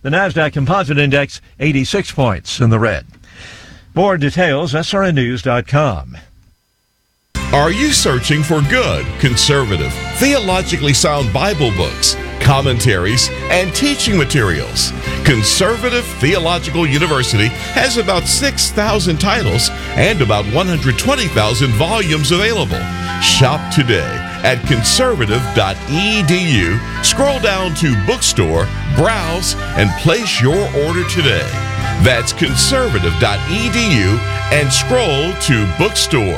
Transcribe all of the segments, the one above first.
The NASDAQ Composite Index, 86 points in the red. More details, srnnews.com. Are you searching for good, conservative, theologically sound Bible books, commentaries, and teaching materials? Conservative Theological University has about 6,000 titles and about 120,000 volumes available. Shop today at conservative.edu. Scroll down to Bookstore, browse, and place your order today. That's conservative.edu and scroll to Bookstore.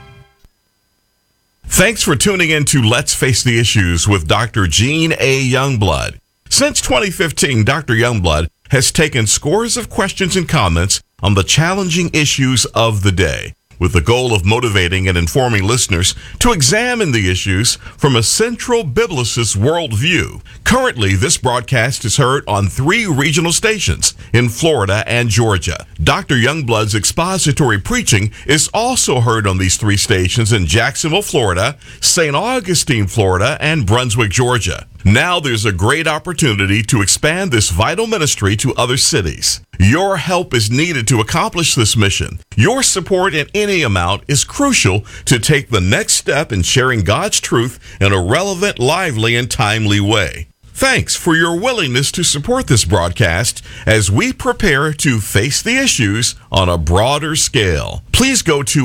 Thanks for tuning in to Let's Face the Issues with Dr. Gene A. Youngblood. Since 2015, Dr. Youngblood has taken scores of questions and comments on the challenging issues of the day, with the goal of motivating and informing listeners to examine the issues from a central biblicist worldview. Currently, this broadcast is heard on 3 regional stations in Florida and Georgia. Dr. Youngblood's expository preaching is also heard on these 3 stations in Jacksonville, Florida, St. Augustine, Florida, and Brunswick, Georgia. Now there's a great opportunity to expand this vital ministry to other cities. Your help is needed to accomplish this mission. Your support in any amount is crucial to take the next step in sharing God's truth in a relevant, lively, and timely way. Thanks for your willingness to support this broadcast as we prepare to face the issues on a broader scale. Please go to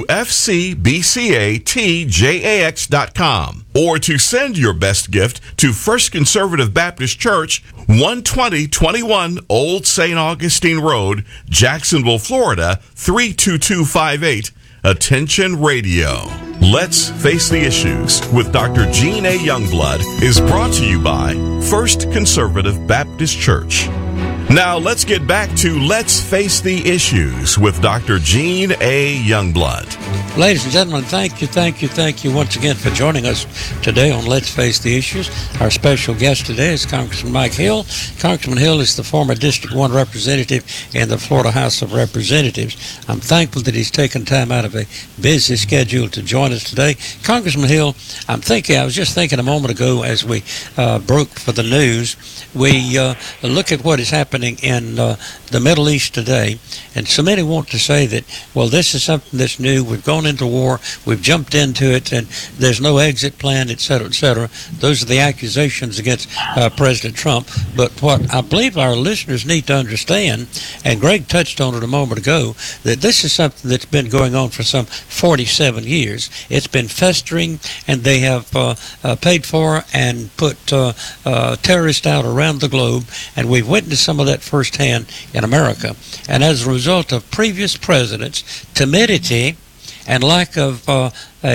fcbcatjax.com or to send your best gift to First Conservative Baptist Church, 12021 Old St. Augustine Road, Jacksonville, Florida, 32258. Attention Radio. Let's Face the Issues with Dr. Gene A. Youngblood is brought to you by First Conservative Baptist Church. Now let's get back to Let's Face the Issues with Dr. Gene A. Youngblood. Ladies and gentlemen, thank you once again for joining us today on Let's Face the Issues. Our special guest today is Congressman Mike Hill. Congressman Hill is the former District 1 representative in the Florida House of Representatives. I'm thankful that he's taken time out of a busy schedule to join us today. Congressman Hill, I was just thinking a moment ago as we broke for the news, we look at what is happening in the Middle East today, and so many want to say that, well, this is something that's new, we've gone into war, we've jumped into it, and there's no exit plan, et cetera, et cetera. Those are the accusations against President Trump. But what I believe our listeners need to understand, and Greg touched on it a moment ago, that this is something that's been going on for some 47 years. It's been festering, and they have paid for and put terrorists out around the globe, and we've witnessed some of that firsthand in America. And as a result of previous presidents' timidity and lack of the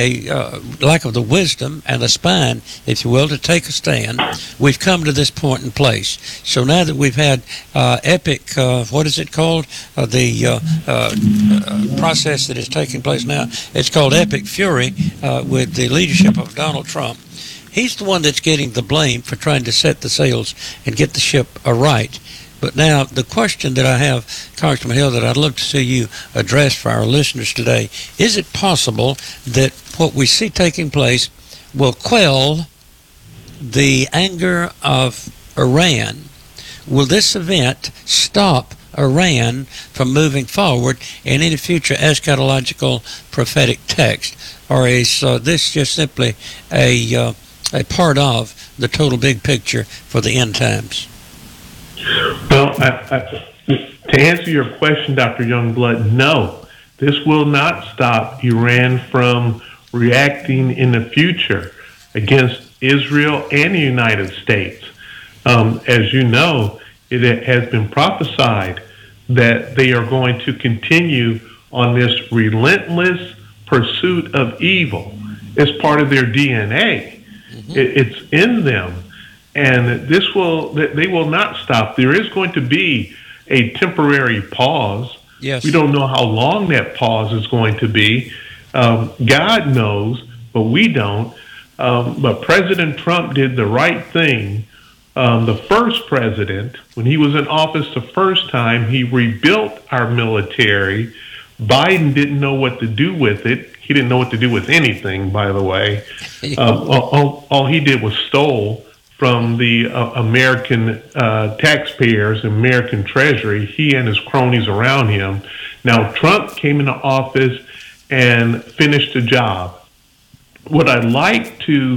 wisdom and the spine, if you will, to take a stand, we've come to this point in place. So now that we've had epic, what is it called? The process that is taking place now, it's called Epic Fury with the leadership of Donald Trump. He's the one that's getting the blame for trying to set the sails and get the ship aright. But now the question that I have, Congressman Hill, that I'd love to see you address for our listeners today, is it possible that what we see taking place will quell the anger of Iran? Will this event stop Iran from moving forward in any future eschatological prophetic text? Or is this just simply a part of the total big picture for the end times? Well, to answer your question, Dr. Youngblood, no. This will not stop Iran from reacting in the future against Israel and the United States. As you know, it has been prophesied that they are going to continue on this relentless pursuit of evil. It's part of their DNA. Mm-hmm. It's in them. And they will not stop. There is going to be a temporary pause. Yes. We don't know how long that pause is going to be. God knows, but we don't. But President Trump did the right thing. The first president, when he was in office the first time, he rebuilt our military. Biden didn't know what to do with it. He didn't know what to do with anything, by the way. All he did was stole from the American taxpayers, American Treasury, he and his cronies around him. Now, Trump came into office and finished the job. What I'd like to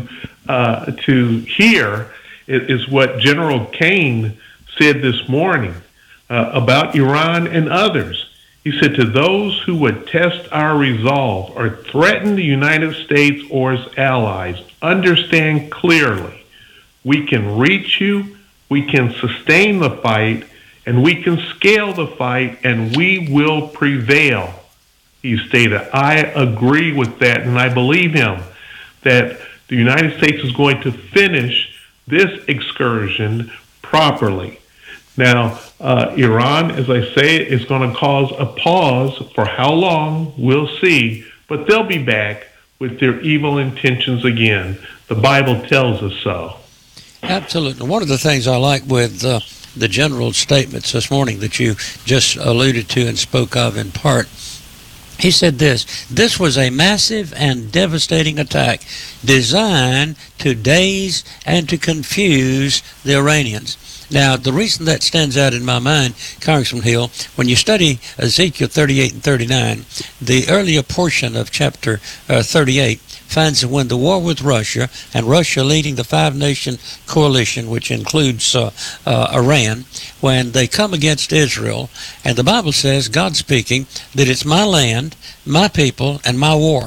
hear is what General Kane said this morning about Iran and others. He said, to those who would test our resolve or threaten the United States or its allies, understand clearly, we can reach you, we can sustain the fight, and we can scale the fight, and we will prevail. He stated, I agree with that, and I believe him, that the United States is going to finish this excursion properly. Now, Iran, as I say, is going to cause a pause. For how long, we'll see, but they'll be back with their evil intentions again. The Bible tells us so. Absolutely. One of the things I like with the general statements this morning that you just alluded to and spoke of in part, he said this was a massive and devastating attack designed to daze and to confuse the Iranians. Now, the reason that stands out in my mind, Congressman Hill, when you study Ezekiel 38 and 39, the earlier portion of chapter 38 finds that when the war with Russia, and Russia leading the five-nation coalition, which includes Iran, when they come against Israel, and the Bible says, God speaking, that it's my land, my people, and my war.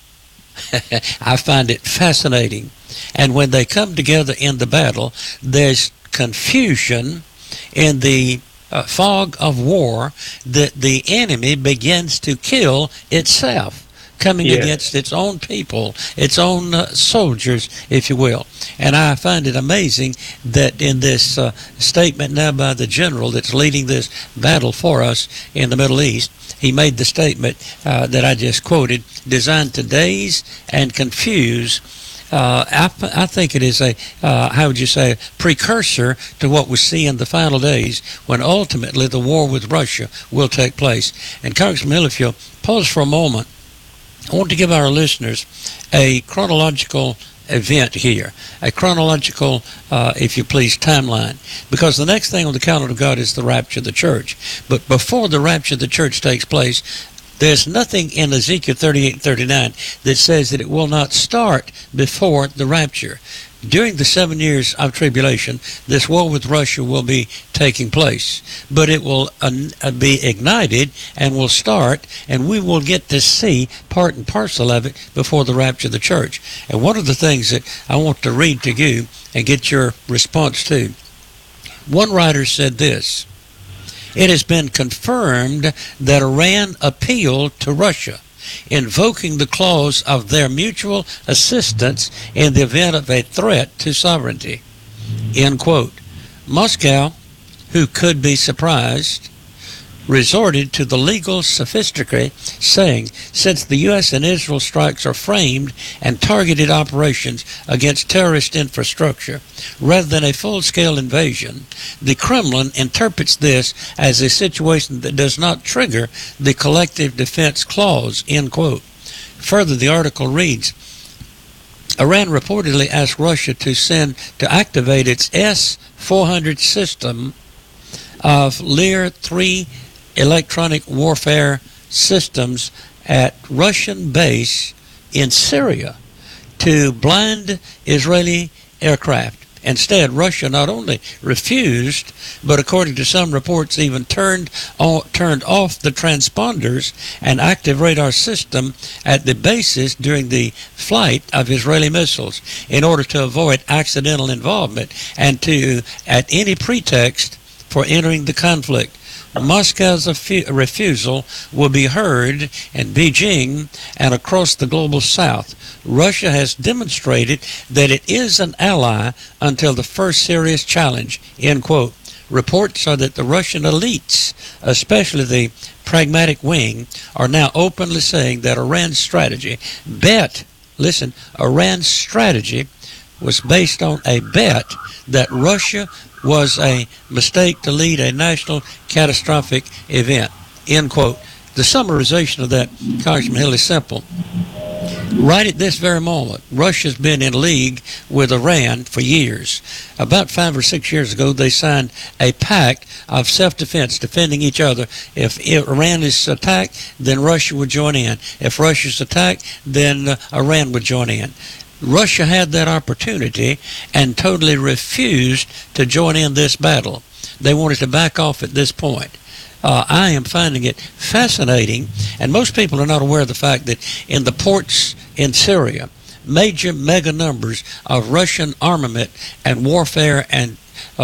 I find it fascinating. And when they come together in the battle, there's confusion in the fog of war that the enemy begins to kill itself, coming against its own people, its own soldiers, if you will. And I find it amazing that in this statement now by the general that's leading this battle for us in the Middle East, he made the statement that I just quoted, designed to daze and confuse. I think it is a, how would you say, precursor to what we see in the final days when ultimately the war with Russia will take place. And Congressman Hill, if you'll pause for a moment, I want to give our listeners a chronological event here, a chronological, if you please, timeline, because the next thing on the calendar of God is the rapture of the church. But before the rapture of the church takes place, there's nothing in Ezekiel 38 and 39 that says that it will not start before the rapture. During the 7 years of tribulation, this war with Russia will be taking place, but it will be ignited and will start, and we will get to see part and parcel of it before the rapture of the church. And one of the things that I want to read to you and get your response to, one writer said this: it has been confirmed that Iran appealed to Russia, invoking the clause of their mutual assistance in the event of a threat to sovereignty. End quote. Moscow, who could be surprised, resorted to the legal sophisticacy, saying, since the U.S. and Israel strikes are framed and targeted operations against terrorist infrastructure rather than a full-scale invasion, the Kremlin interprets this as a situation that does not trigger the collective defense clause, end quote. Further, the article reads, Iran reportedly asked Russia to activate its S-400 system of Lear-3 electronic warfare systems at Russian base in Syria to blind Israeli aircraft. Instead, Russia not only refused, but according to some reports, even turned off the transponders and active radar system at the bases during the flight of Israeli missiles in order to avoid accidental involvement and to, at any pretext, for entering the conflict. Moscow's refusal will be heard in Beijing and across the global south. Russia has demonstrated that it is an ally until the first serious challenge, end quote. Reports are that the Russian elites, especially the pragmatic wing, are now openly saying that Iran's strategy Iran's strategy was based on a bet that Russia was a mistake to lead a national catastrophic event, end quote. The summarization of that, Congressman Hill, is simple. Right at this very moment, Russia's been in league with Iran for years. About 5 or 6 years ago, they signed a pact of self-defense, defending each other. If Iran is attacked, then Russia would join in. If Russia's attacked, then Iran would join in. Russia had that opportunity and totally refused to join in this battle. They wanted to back off at this point. I am finding it fascinating, and most people are not aware of the fact that in the ports in Syria, mega numbers of Russian armament and warfare and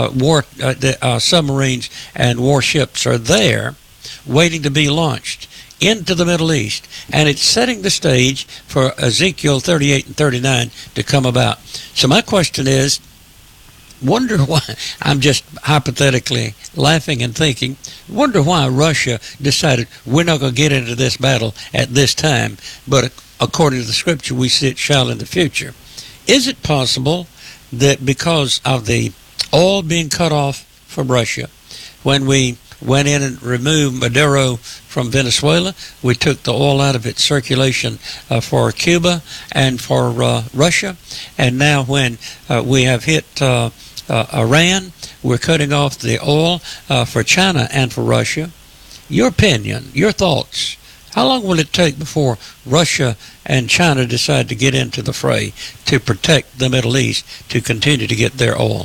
submarines and warships are there waiting to be launched into the Middle East, and it's setting the stage for Ezekiel 38 and 39 to come about. So my question is, wonder why, I'm just hypothetically laughing and thinking, wonder why Russia decided we're not going to get into this battle at this time, but according to the scripture we see it shall in the future. Is it possible that because of the oil being cut off from Russia, when we went in and removed Maduro from Venezuela, we took the oil out of its circulation for Cuba and for Russia, and now when we have hit Iran, we're cutting off the oil for China and for Russia. Your opinion, your thoughts, how long will it take before Russia and China decide to get into the fray to protect the Middle East to continue to get their oil?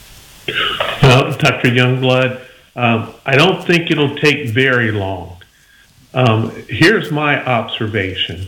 Well, Dr. Youngblood, I don't think it'll take very long. Here's my observation.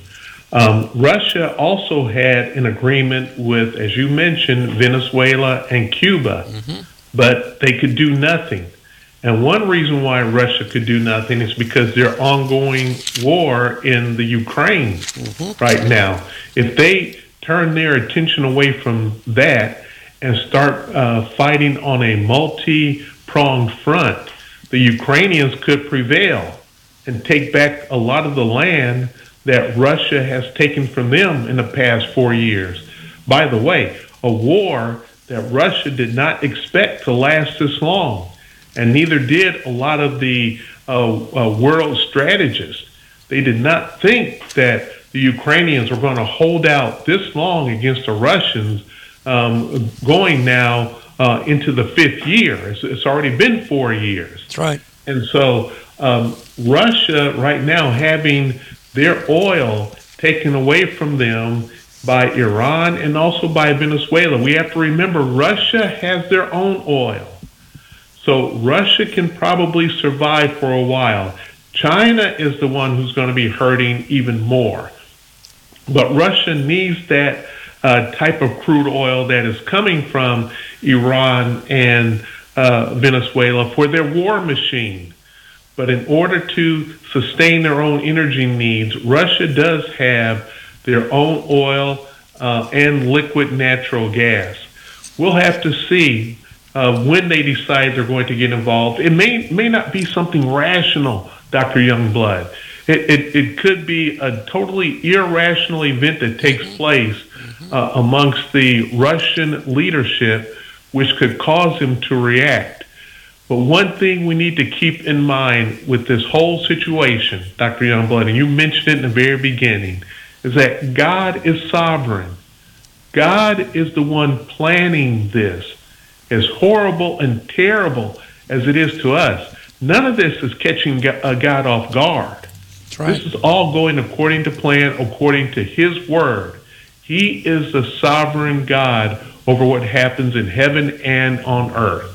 Russia also had an agreement with, as you mentioned, Venezuela and Cuba, but they could do nothing. And one reason why Russia could do nothing is because their ongoing war in the Ukraine right now. If they turn their attention away from that and start fighting on a multi-pronged front, the Ukrainians could prevail and take back a lot of the land that Russia has taken from them in the past 4 years. By the way, a war that Russia did not expect to last this long, and neither did a lot of the world strategists. They did not think that the Ukrainians were going to hold out this long against the Russians, going now into the 5th year. It's already been 4 years. That's right. And so Russia right now having their oil taken away from them by Iran and also by Venezuela. We have to remember Russia has their own oil. So Russia can probably survive for a while. China is the one who's going to be hurting even more. But Russia needs that type of crude oil that is coming from Iran and Venezuela for their war machine. But in order to sustain their own energy needs, Russia does have their own oil and liquid natural gas. We'll have to see when they decide they're going to get involved. It may not be something rational, Dr. Youngblood. It could be a totally irrational event that takes place amongst the Russian leadership, which could cause them to react. But one thing we need to keep in mind with this whole situation, Dr. Youngblood, and you mentioned it in the very beginning, is that God is sovereign. God is the one planning this. As horrible and terrible as it is to us, none of this is catching God off guard. That's right. This is all going according to plan, according to His Word. He is the sovereign God over what happens in heaven and on earth.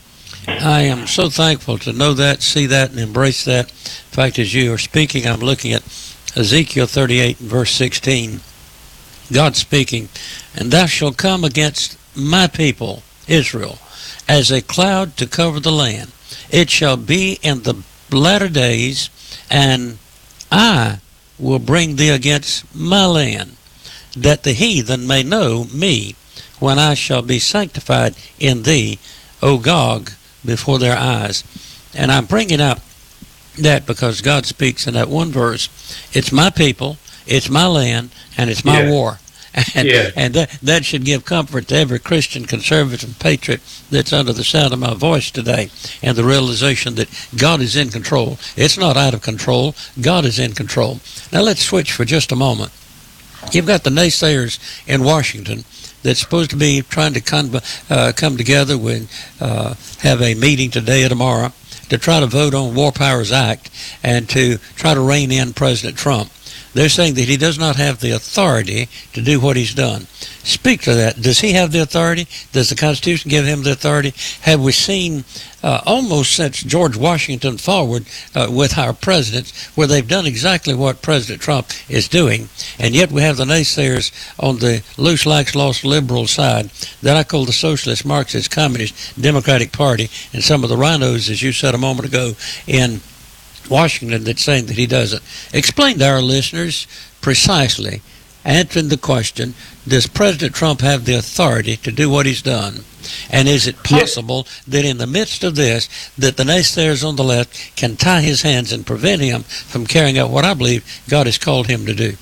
I am so thankful to know that, see that, and embrace that. In fact, as you are speaking, I'm looking at Ezekiel 38, verse 16. God speaking, "And thou shalt come against my people, Israel, as a cloud to cover the land. It shall be in the latter days, and I will bring thee against my land, that the heathen may know me, when I shall be sanctified in thee, O Gog, before their eyes." And I'm bringing up that because God speaks in that one verse, it's my people, it's my land, and it's my war. And that should give comfort to every Christian, conservative, patriot that's under the sound of my voice today, and the realization that God is in control. It's not out of control. God is in control. Now let's switch for just a moment You've got the naysayers in Washington that's supposed to be trying to come together with, have a meeting today or tomorrow to try to vote on War Powers Act and to try to rein in President Trump. They're saying that he does not have the authority to do what he's done. Speak to that. Does he have the authority? Does the Constitution give him the authority? Have we seen almost since George Washington forward with our presidents where they've done exactly what President Trump is doing, and yet we have the naysayers on the loose, lax, lost liberal side that I call the Socialist, Marxist, Communist, Democratic Party, and some of the rhinos, as you said a moment ago, in Washington that's saying that he doesn't. Explain to our listeners precisely, answering the question, does President Trump have the authority to do what he's done? And is it possible that in the midst of this, that the naysayers on the left can tie his hands and prevent him from carrying out what I believe God has called him to do?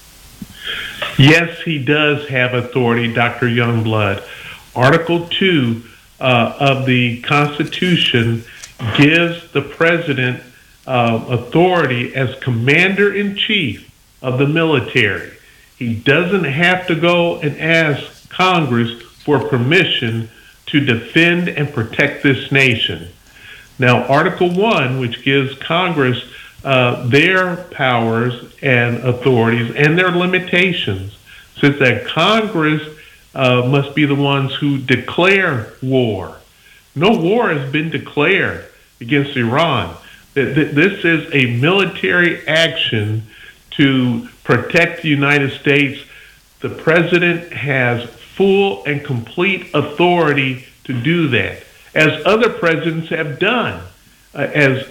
Yes, he does have authority, Dr. Youngblood. Article 2 of the Constitution gives the president authority as commander-in-chief of the military. He doesn't have to go and ask Congress for permission to defend and protect this nation. Now, Article 1, which gives Congress their powers and authorities and their limitations, says that Congress must be the ones who declare war. No war has been declared against Iran. This is a military action to protect the United States. The president has full and complete authority to do that, as other presidents have done, as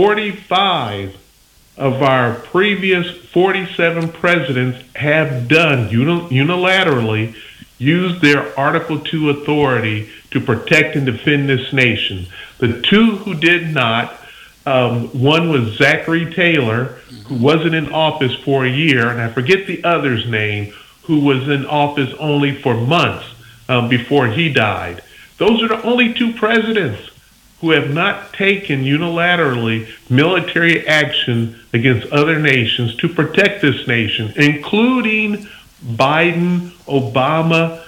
45 of our previous 47 presidents have done unilaterally, used their Article 2 authority to protect and defend this nation. The two who did not, one was Zachary Taylor, who wasn't in office for a year, and I forget the other's name, who was in office only for months before he died. Those are the only two presidents who have not taken unilaterally military action against other nations to protect this nation, including Biden, Obama,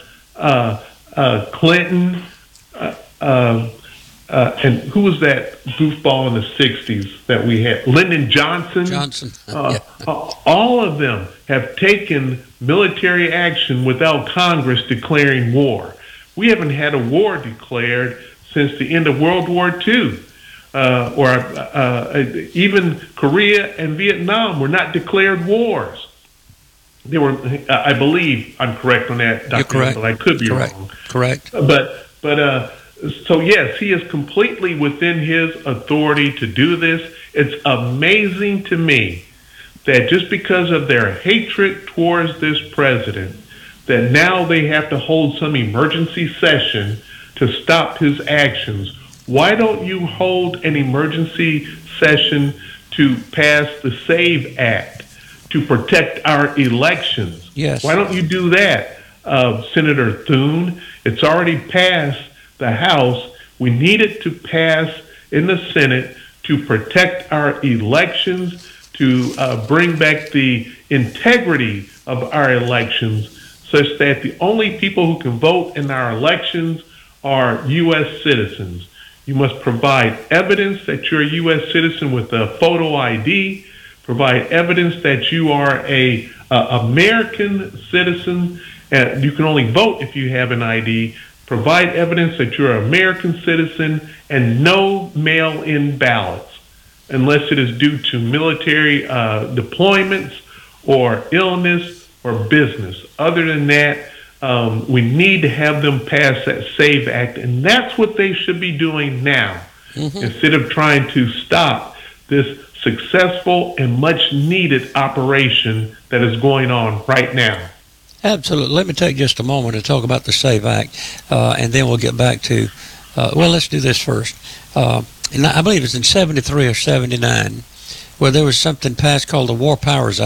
Clinton, and who was that goofball in the 60s that we had? Lyndon Johnson. All of them have taken military action without Congress declaring war. We haven't had a war declared since the end of World War II. Even Korea and Vietnam were not declared wars. They were, I believe, I'm correct on that, Dr. You're correct. But I could be wrong. Correct. So yes, he is completely within his authority to do this. It's amazing to me that just because of their hatred towards this president, that now they have to hold some emergency session to stop his actions. Why don't you hold an emergency session to pass the SAVE Act to protect our elections? Yes. Why don't you do that, Senator Thune? It's already passed the House. We need it to pass in the Senate to protect our elections, to bring back the integrity of our elections, such that the only people who can vote in our elections are U.S. citizens. You must provide evidence that you're a U.S. citizen with a photo ID, provide evidence that you are a American citizen, and you can only vote if you have an ID. Provide evidence that you're an American citizen, and no mail-in ballots unless it is due to military deployments or illness or business. Other than that, we need to have them pass that SAVE Act, and that's what they should be doing now, instead of trying to stop this successful and much-needed operation that is going on right now. Absolutely. Let me take just a moment to talk about the SAVE Act, and then we'll get back to, let's do this first. And I believe it's in 73 or 79, where there was something passed called the War Powers Act,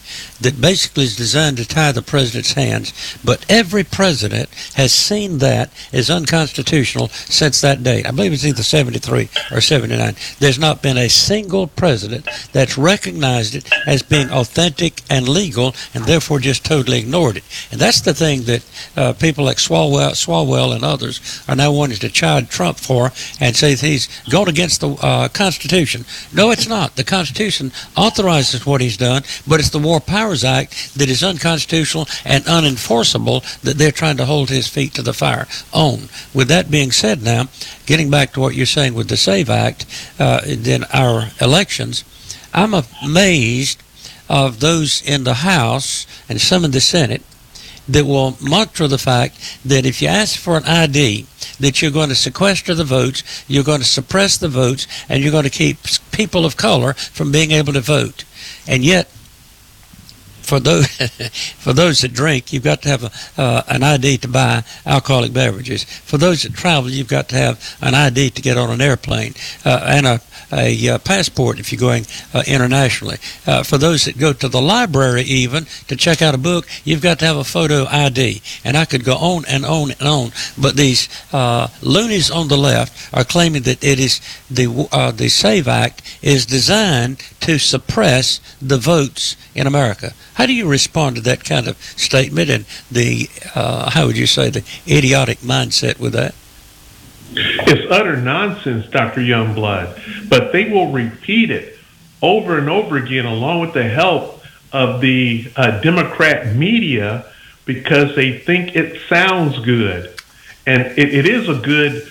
that basically is designed to tie the president's hands. But every president has seen that as unconstitutional since that date. I believe it's either 73 or 79. There's not been a single president that's recognized it as being authentic and legal and therefore just totally ignored it. And that's the thing that people like Swalwell and others are now wanting to chide Trump for and say that he's gone against the Constitution. No, it's not. The Constitution authorizes what he's done, but it's the War Powers Act that is unconstitutional and unenforceable that they're trying to hold his feet to the fire on. With that being said now, getting back to what you're saying with the SAVE Act, then our elections, I'm amazed of those in the House and some in the Senate that will monitor the fact that if you ask for an ID, that you're going to sequester the votes, you're going to suppress the votes, and you're going to keep people of color from being able to vote. And yet, for those that drink, you've got to have an ID to buy alcoholic beverages. For those that travel, you've got to have an ID to get on an airplane and a passport if you're going internationally. For those that go to the library even to check out a book, you've got to have a photo ID. And I could go on and on and on. But these loonies on the left are claiming that it is the SAVE Act is designed to suppress the votes in America. How do you respond to that kind of statement and the, how would you say, the idiotic mindset with that? It's utter nonsense, Dr. Youngblood, but they will repeat it over and over again along with the help of the Democrat media because they think it sounds good. And it is a good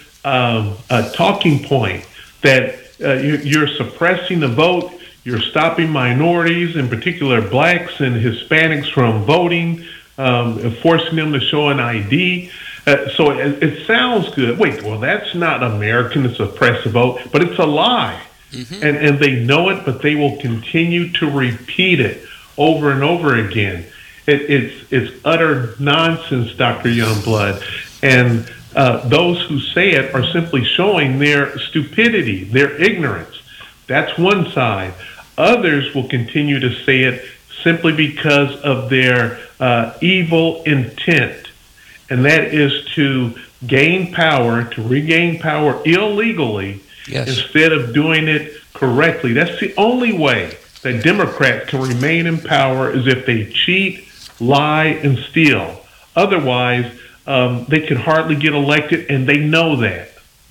talking point that you're suppressing the vote, you're stopping minorities, in particular blacks and Hispanics, from voting, forcing them to show an ID. So it sounds good. Wait, well, that's not American to suppress the vote, but it's a lie. Mm-hmm. And they know it, but they will continue to repeat it over and over again. It's utter nonsense, Dr. Youngblood. And those who say it are simply showing their stupidity, their ignorance. That's one side. Others will continue to say it simply because of their evil intent. And that is to gain power, to regain power illegally, yes, instead of doing it correctly. That's the only way that Democrats can remain in power, is if they cheat, lie, and steal. Otherwise, they can hardly get elected, and they know that.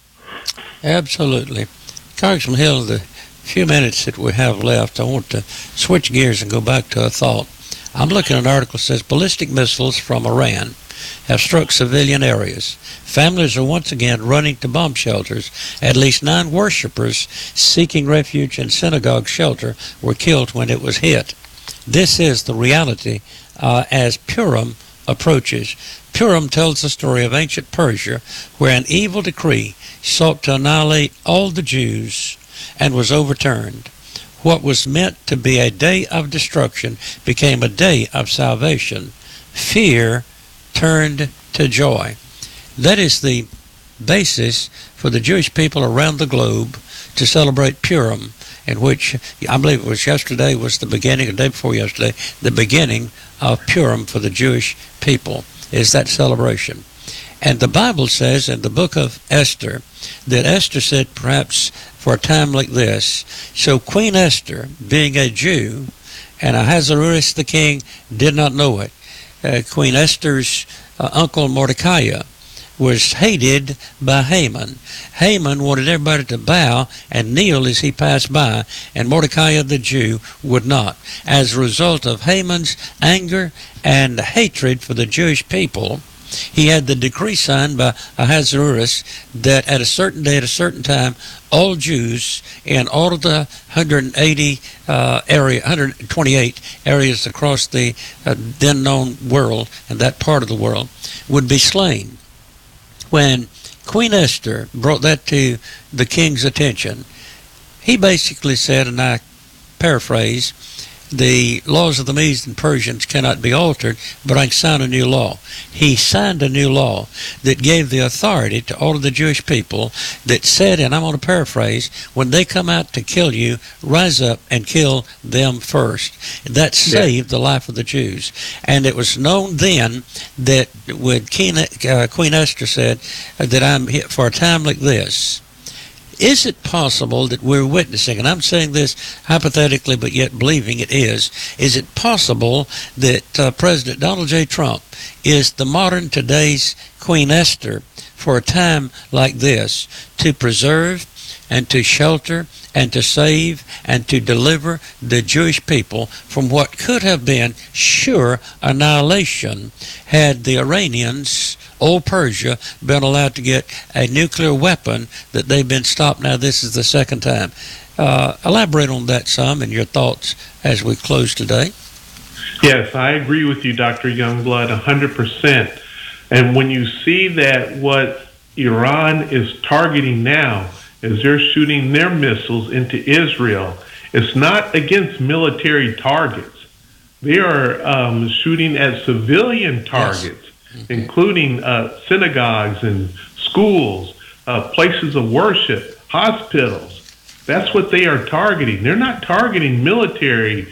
Absolutely. Congressman Hill, the few minutes that we have left, I want to switch gears and go back to a thought. I'm looking at an article that says ballistic missiles from Iran have struck civilian areas. Families are once again running to bomb shelters. At least 9 worshippers seeking refuge in synagogue shelter were killed when it was hit. This is the reality as Purim approaches. Purim tells the story of ancient Persia, where an evil decree sought to annihilate all the Jews and was overturned. What was meant to be a day of destruction became a day of salvation. Fear turned to joy. That is the basis for the Jewish people around the globe to celebrate Purim, in which I believe it was yesterday was the beginning, or the day before yesterday, the beginning of Purim for the Jewish people is that celebration. And the Bible says in the book of Esther that Esther said, perhaps for a time like this, so Queen Esther, being a Jew, and Ahasuerus the king did not know it, Queen Esther's uncle Mordecai was hated by Haman. Haman wanted everybody to bow and kneel as he passed by, and Mordecai the Jew would not. As a result of Haman's anger and hatred for the Jewish people, he had the decree signed by Ahasuerus that at a certain day, at a certain time, all Jews in all of the 128 areas across the then known world, and that part of the world, would be slain. When Queen Esther brought that to the king's attention, he basically said, and I paraphrase, the laws of the Medes and Persians cannot be altered, but I can sign a new law. He signed a new law that gave the authority to all of the Jewish people that said, and I'm going to paraphrase, when they come out to kill you, rise up and kill them first. That saved the life of the Jews. And it was known then that when Queen Esther said that I'm here for a time like this, is it possible that we're witnessing, and I'm saying this hypothetically but yet believing it is it possible that President Donald J. Trump is the modern today's Queen Esther for a time like this to preserve and to shelter and to save and to deliver the Jewish people from what could have been sure annihilation had the Iranians, old Persia, been allowed to get a nuclear weapon that they've been stopped. Now this is the second time. Elaborate on that some and your thoughts as we close today. Yes, I agree with you, Dr. Youngblood, 100%. And when you see that what Iran is targeting now is they're shooting their missiles into Israel, it's not against military targets. They are shooting at civilian targets, yes, including synagogues and schools, places of worship, hospitals. That's what they are targeting. They're not targeting military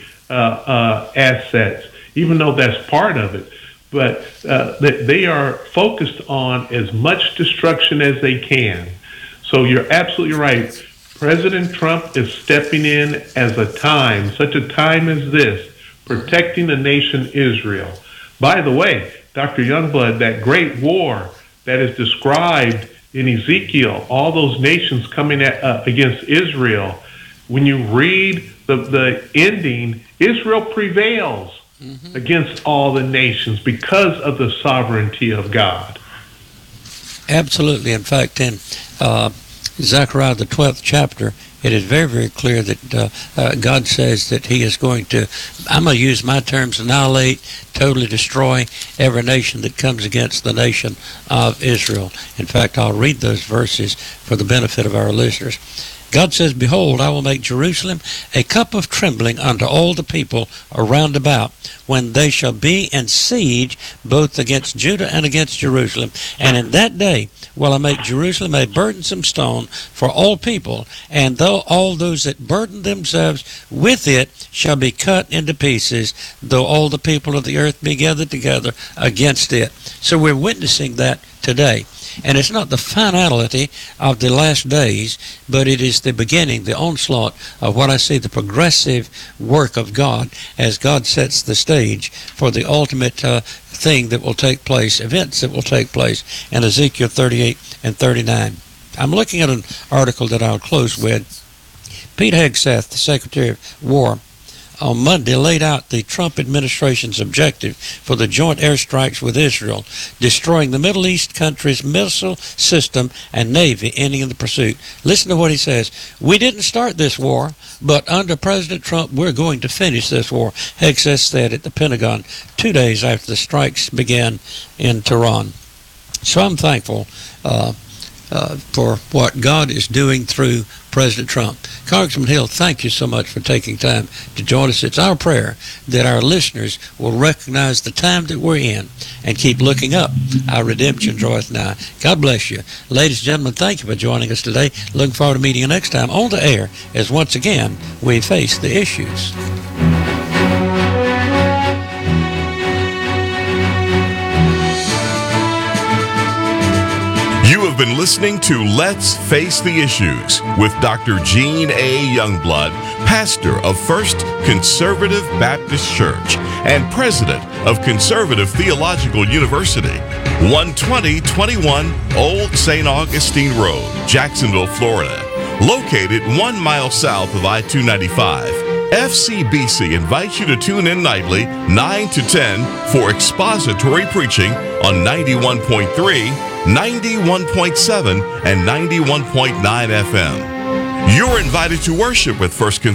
assets, even though that's part of it. But they are focused on as much destruction as they can. So you're absolutely right. President Trump is stepping in as such a time as this, protecting the nation Israel. By the way, Dr. Youngblood, that great war that is described in Ezekiel, all those nations coming against Israel, when you read the ending, Israel prevails against all the nations because of the sovereignty of God. Absolutely. In fact, in Zechariah, the 12th chapter, it is very, very clear that God says that he is going to, I'm going to use my terms, annihilate, totally destroy every nation that comes against the nation of Israel. In fact, I'll read those verses for the benefit of our listeners. God says, "Behold, I will make Jerusalem a cup of trembling unto all the people around about, when they shall be in siege both against Judah and against Jerusalem. And in that day will I make Jerusalem a burdensome stone for all people, and though all those that burden themselves with it shall be cut into pieces, though all the people of the earth be gathered together against it." So we're witnessing that today. And it's not the finality of the last days, but it is the beginning, the onslaught of what I see, the progressive work of God as God sets the stage for the ultimate thing that will take place, events that will take place in Ezekiel 38 and 39. I'm looking at an article that I'll close with. Pete Hegseth, the Secretary of War, on Monday laid out the Trump administration's objective for the joint airstrikes with Israel, destroying the Middle East country's missile system and Navy, ending in the pursuit. Listen to what he says. "We didn't start this war, but under President Trump, we're going to finish this war," Hegseth said at the Pentagon 2 days after the strikes began in Tehran. So I'm thankful for what God is doing through President Trump. Congressman Hill, thank you so much for taking time to join us. It's our prayer that our listeners will recognize the time that we're in and keep looking up. Our redemption draweth nigh. God bless you. Ladies and gentlemen, thank you for joining us today. Looking forward to meeting you next time on the air as once again we face the issues. You have been listening to Let's Face the Issues with Dr. Gene A. Youngblood, pastor of First Conservative Baptist Church and president of Conservative Theological University, 12021 Old St. Augustine Road, Jacksonville, Florida. Located 1 mile south of I-295, FCBC invites you to tune in nightly 9 to 10 for expository preaching on 91.3, 91.7, and 91.9 FM. You're invited to worship with First